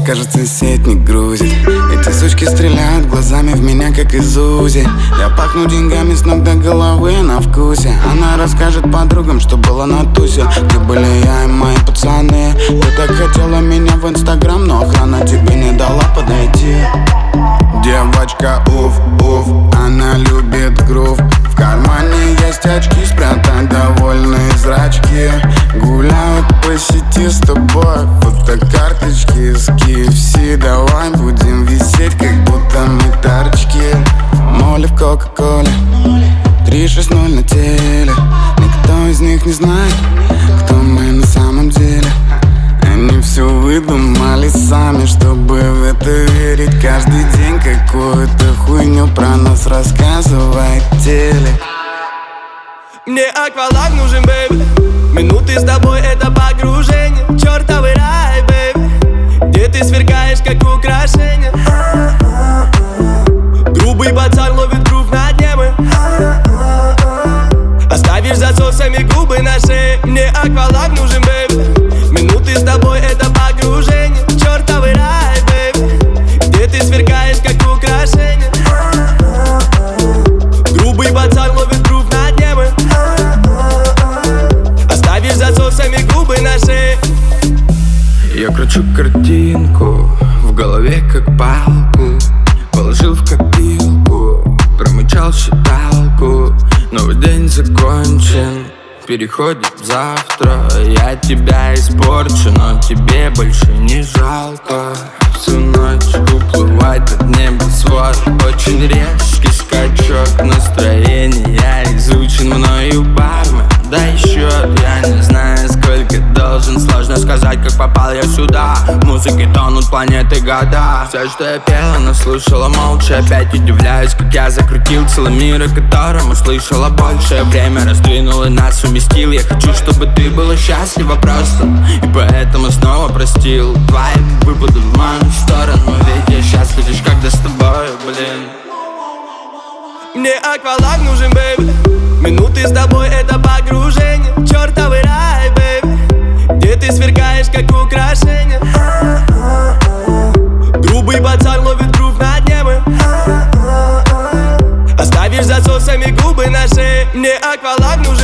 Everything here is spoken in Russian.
кажется, сеть не грузит. Эти сучки стреляют глазами в меня, как из УЗИ. Я пахну деньгами с ног до головы на вкусе. Она расскажет подругам, что было на тусе, где были я и мои пацаны. Ты так хотела меня в Инстаграм, но охрана тебе не дала подойти. Девочка, уф, она любит грув. В кармане есть очки, спрятать довольные зрачки. Гуляют по сети с тобой, фотокарточки с KFC. Давай будем висеть, как будто мы торчки. Молли в Кока-Коле, 360 на теле. Никто из них не знает, кто мы на самом деле. Они все выдумали сами, чтобы в это верить. Каждый день какую-то хуйню про нас рассказывает теле. Мне акваланг нужен, бэйби. Минуты с тобой — это погружение. Чёртовый рай, бэйби, где ты сверкаешь, как украшение. Грубый пацан ловит грув на дне мы. Оставишь засосами губы на шее. Мне акваланг нужен, бэйби. Минуты с тобой — это погружение. Чёртовый рай, бэйби, где ты сверкаешь, как украшение. Грубый пацан ловит грув на дне мы. Оставишь засосами губы на шее. Я кручу картинку в голове, как палку. Положил в копилку, промычал считалку. Новый день закончен, переходит в завтра. Я тебя испорчу, но тебе больше не жалко. Всю ночь уплывать от неба свод. Очень резкий скачок настроения изучен мною бармен. Дай счет, я не знаю, сколько должен. Сложно сказать, как попал я сюда. В музыке тонут планеты года. Все, что я пела, но слушала молча. Опять удивляюсь, как я закрутил целый мир, о котором услышала больше. Время раздвинул и нас уместил. Я хочу, чтобы ты была счастлива просто, и поэтому снова простил. Твои выпады в мою сторону, ведь я счастлив лишь когда с тобой, блин. Мне акваланг нужен, бэйби. Минуты с тобой — это погружение. Чёртовый рай, бэйби, где ты сверкаешь, как украшение. Грубый пацан ловит грув на дне мы. Оставишь засосами губы на шее. Мне акваланг нужен.